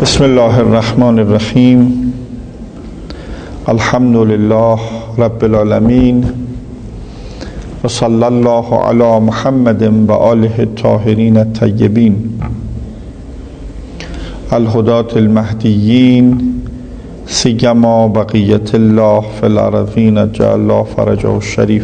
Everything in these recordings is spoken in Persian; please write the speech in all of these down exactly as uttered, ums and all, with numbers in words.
بسم الله الرحمن الرحیم. الحمد لله رب العالمین و صلی الله علی محمد و آله الطاهرین الطیبین الهداة المهدیین سیما بقیت الله فی الارضین جعل الله فرجه الشریف.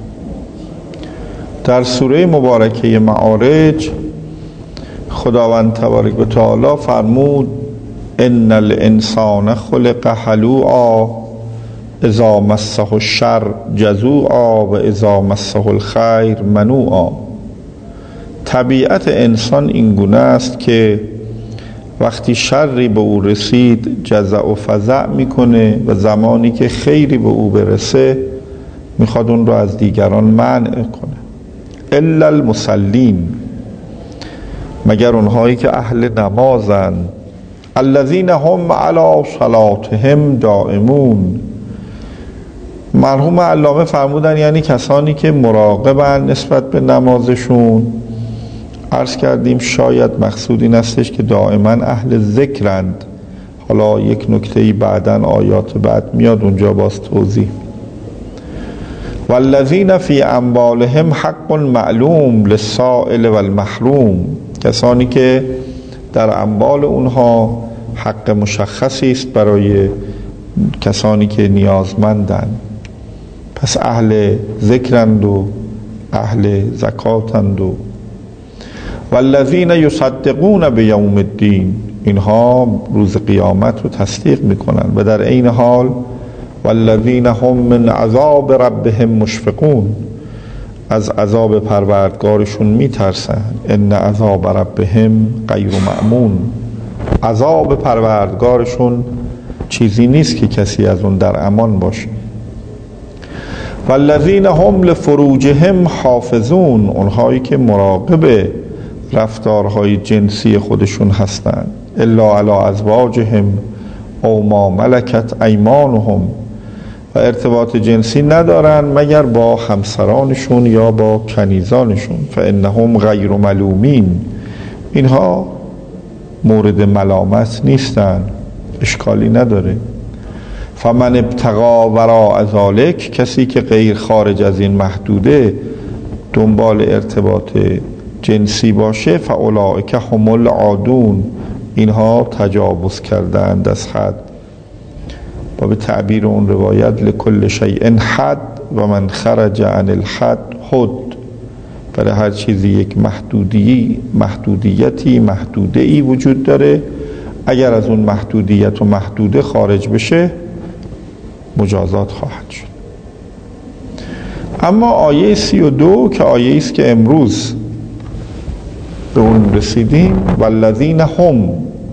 در سوره مبارکه معارج خداوند تبارک و تعالی فرمود ان الانسان خلق هلوعا اذا مسه الشر جزوعا و اذا مسه الخیر منوعا. طبیعت انسان این گونه است که وقتی شری به او رسید جزع و فزع میکنه و زمانی که خیری به او برسه میخواد اون رو از دیگران منع کنه. الا المصلین، مگر اونهایی که اهل نمازند، الذین هم علی صلاتهم دائمون. مرحوم علامه فرمودن یعنی کسانی که مراقبن نسبت به نمازشون. عرض کردیم شاید مقصود این استش که دائما اهل ذکرند. حالا یک نکتهی بعدن آیات بعد میاد اونجا باز توضیح. والذین فی اموالهم حق معلوم للسائل والمحروم، کسانی که در اموال اونها حق مشخصی است برای کسانی که نیازمندند. پس اهل ذکرند و اهل زکاتند. و والذین یصدقون بیوم الدین، اینها روز قیامت رو تصدیق میکنن و در عین حال والذین هم من عذاب ربهم مشفقون، از عذاب پروردگارشون میترسن. ان عذاب ربهم غیر مأمون، عذاب پروردگارشون چیزی نیست که کسی از اون در امان باشه. والذین هم لفروجهم حافظون، اونهایی که مراقب رفتارهای جنسی خودشون هستند. الا علی ازواجهم او ما ملکت ایمانهم، و ارتباط جنسی ندارن مگر با همسرانشون یا با کنیزانشون. فانهم غیر ملومین، اینها مورد ملامت نیستن، اشکالی نداره. فمن ابتغى وراء ذلک، کسی که غیر خارج از این محدوده دنبال ارتباط جنسی باشه، فاولئک هم العادون، اینها تجاوز کردند از حد. و به تعبیر اون روایت لکل شیء حد و من خرج عن الحد حد، برای هر چیزی یک محدودی محدودیتی محدوده‌ای وجود داره. اگر از اون محدودیت و محدوده خارج بشه مجازات خواهد شد. اما آیه سی و دو که آیه است که امروز به اون رسیدیم، والذین هم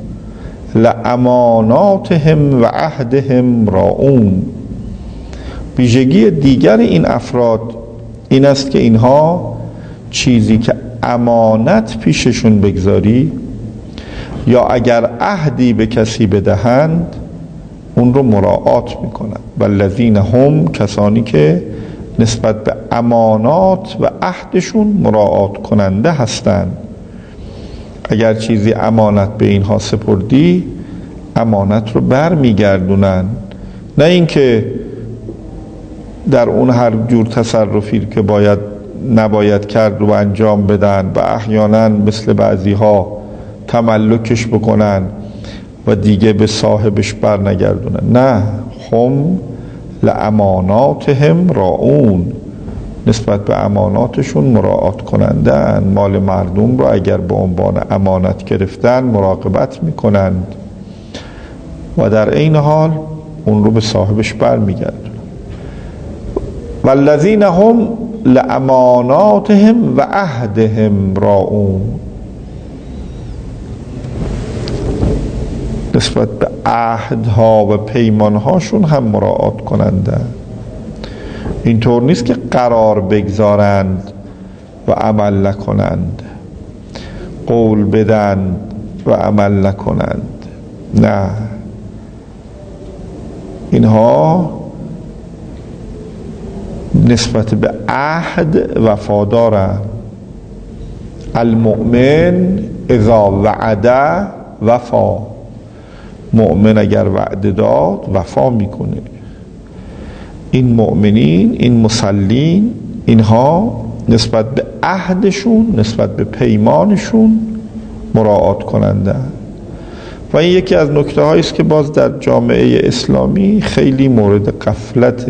لاماناتهم و عهدهم راعون، ویژگی دیگر این افراد این است که اینها چیزی که امانت پیششون بگذاری یا اگر عهدی به کسی بدهند اون رو مراعات میکنند. والذین هم، کسانی که نسبت به امانات و عهدشون مراعات کننده هستند. اگر چیزی امانت به اینها سپردی امانت رو بر میگردونن، نه اینکه در اون هر جور تصرفی که باید نباید کرد رو انجام بدن و احیانا مثل بعضی ها تملکش بکنن و دیگه به صاحبش بر نگردونن. نه، هم لاماناتهم راعون، نسبت به اماناتشون مراعات کننده اند. مال مردم رو اگر به عنوان امانت گرفتن مراقبت میکنند و در این حال اون رو به صاحبش بر میگردن. والذین هم لاماناتهم و عهدهم راعون، نسبت به عهدها و پیمانهاشون هم مراعات کننده. اینطور نیست که قرار بگذارند و عمل نکنند، قول بدن و عمل نکنند. نه، اینها نسبت به عهد وفادارند. المؤمن اذا وعد وفا، مؤمن اگر وعده داد وفا میکنه. این مؤمنین، این مسلین، اینها نسبت به عهدشون، نسبت به پیمانشون مراعات کننده. و این یکی از نکته هایی است که باز در جامعه اسلامی خیلی مورد غفلت.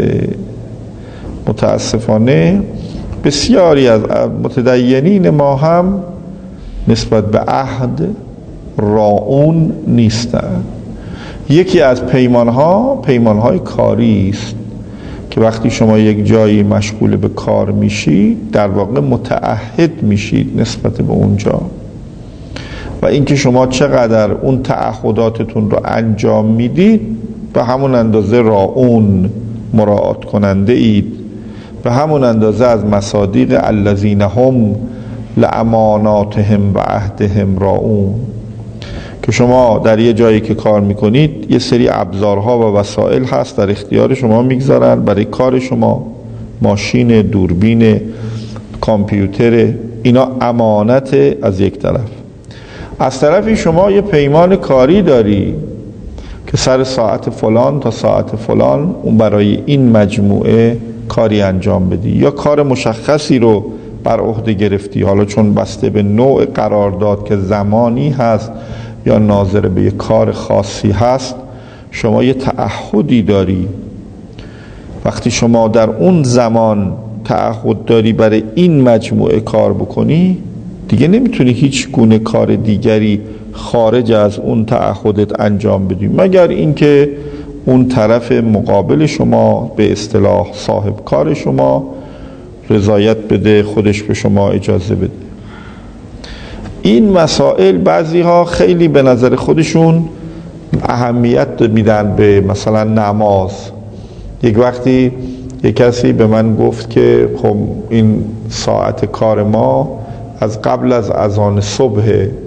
متاسفانه بسیاری از متدینین ما هم نسبت به عهد راعون نیستند. یکی از پیمانها پیمانهای کاری است که وقتی شما یک جایی مشغول به کار میشید در واقع متعهد میشید نسبت به اونجا، و اینکه شما چقدر اون تعهداتتون رو انجام میدید به همون اندازه راعون، مراعات کننده اید، به همون اندازه از مصادیق الذین هم لاماناتهم و عهدهم راعون، که شما در یه جایی که کار میکنید یه سری ابزارها و وسایل هست در اختیار شما میگذارن برای کار شما، ماشین، دوربین، کامپیوتر، اینا امانت از یک طرف. از طرفی شما یه پیمان کاری داری که سر ساعت فلان تا ساعت فلان اون برای این مجموعه کاری انجام بدی، یا کار مشخصی رو بر عهده گرفتی، حالا چون بسته به نوع قرارداد که زمانی هست یا ناظر به یک کار خاصی هست، شما یه تعهدی داری. وقتی شما در اون زمان تعهد داری برای این مجموعه کار بکنی، دیگه نمیتونی هیچ گونه کار دیگری خارج از اون تعهدت انجام بدی، مگر اینکه اون طرف مقابل شما، به اصطلاح صاحب کار شما، رضایت بده، خودش به شما اجازه بده. این مسائل بعضی ها خیلی به نظر خودشون اهمیت میدن به مثلا نماز. یک وقتی یک کسی به من گفت که خب این ساعت کار ما از قبل از اذان صبح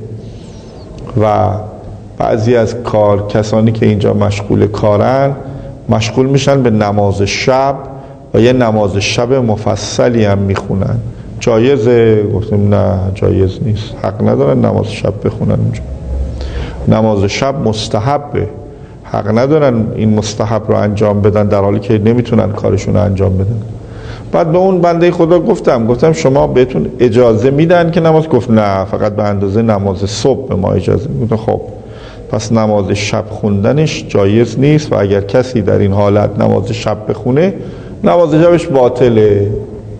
و بعضی از کار کسانی که اینجا مشغول کارن مشغول میشن به نماز شب و یه نماز شب مفصلی هم میخونن. جایزه؟ گفتم نه جایز نیست، حق ندارن نماز شب بخونن اونجا. نماز شب مستحبه، حق ندارن این مستحب رو انجام بدن در حالی که نمیتونن کارشون رو انجام بدن. بعد به اون بنده خدا گفتم گفتم شما بهتون اجازه میدن که نماز؟ گفت نه، فقط به اندازه نماز صبح به ما اجازه میدن. خب پس نماز شب خوندنش جایز نیست، و اگر کسی در این حالت نماز شب بخونه نماز شبش باطله.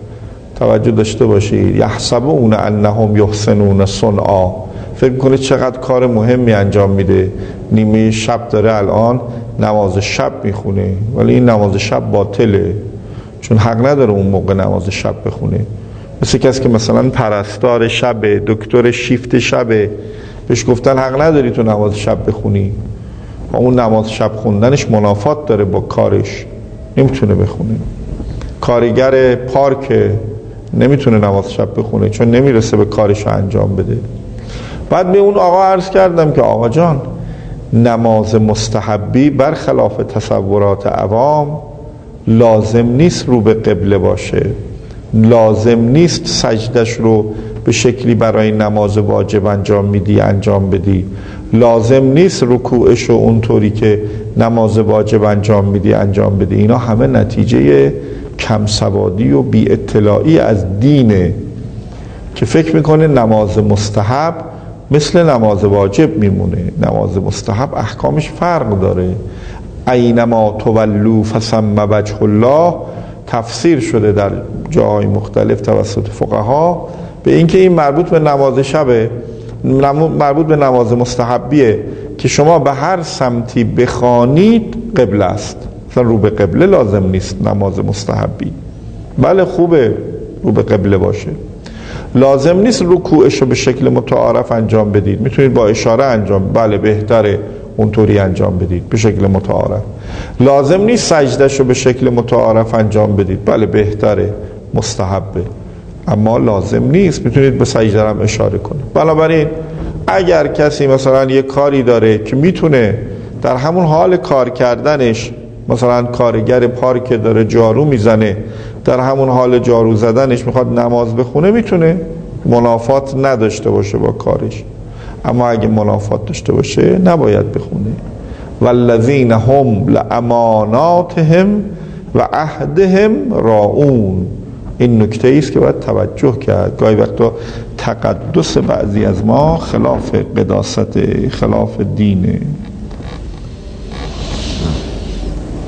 توجه داشته باشید. یحسبون انهم یحسنون صنعا، فکر میکنه چقدر کار مهمی انجام میده، نیمه شب داره الان نماز شب میخونه، ولی این نماز شب باطله، چون حق نداره اون موقع نماز شب بخونه. مثل کسی که مثلا پرستار شبه، دکتر شیفت شبه، بهش گفتن حق نداری تو نماز شب بخونی، و اون نماز شب خوندنش منافات داره با کارش، نمیتونه بخونه. کارگر پارک نمیتونه نماز شب بخونه چون نمیرسه به کارش رو انجام بده. بعد به اون آقا عرض کردم که آقا جان، نماز مستحبی برخلاف تصورات عوام لازم نیست رو به قبله باشه، لازم نیست سجدش رو به شکلی برای نماز واجب انجام میدی انجام بدی، لازم نیست رکوعش رو اونطوری که نماز واجب انجام میدی انجام بدی. اینا همه نتیجه کم سوادی و بی اطلاعی از دینه که فکر میکنه نماز مستحب مثل نماز واجب میمونه. نماز مستحب احکامش فرق داره. اینما تولوا فثم وجه الله تفسیر شده در جاهای مختلف توسط فقها به اینکه این مربوط به نماز شبه، مربوط به نماز مستحبیه که شما به هر سمتی بخوانید قبله است. مثلا رو به قبله لازم نیست نماز مستحبی، بله خوبه رو به قبله باشه، لازم نیست رکوعش رو به شکل متعارف انجام بدید، میتونید با اشاره انجام، بله بهتره اونطوری انجام بدید به شکل متعارف. لازم نیست سجدش رو به شکل متعارف انجام بدید، بله بهتره، مستحبه، اما لازم نیست، میتونید به سجده هم اشاره کنید. بنابراین اگر کسی مثلا یه کاری داره که میتونه در همون حال کار کردنش، مثلا کارگر پارک داره جارو میزنه، در همون حال جارو زدنش میخواد نماز بخونه، میتونه، منافات نداشته باشه با کارش. اما اگه منافات داشته باشه نباید بخونه. والذین هم لاماناتهم و عهدهم راعون. این نکته ایست که باید توجه کرد. گاهی وقتا تقدس بعضی از ما خلاف قداست، خلاف دینه.